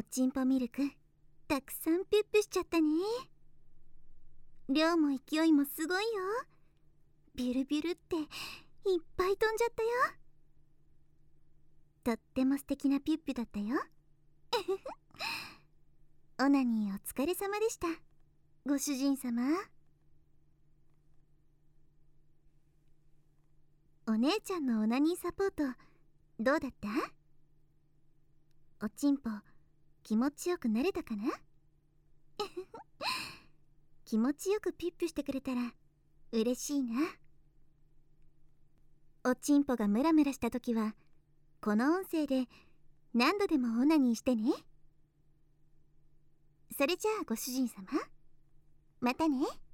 ちんぽミルクたくさんピュッピュしちゃったね。量も勢いもすごいよ。ビュルビュルっていっぱい飛んじゃったよ。とっても素敵なピュッピュだったよ。オナニーお疲れ様でした、ご主人様。お姉ちゃんのオナニーサポートどうだった？おちんぽ気持ちよくなれたかな？気持ちよくピュッピュしてくれたら嬉しいな。おちんぽがムラムラした時はこの音声で何度でもオナニーしてね。それじゃあご主人様、またね。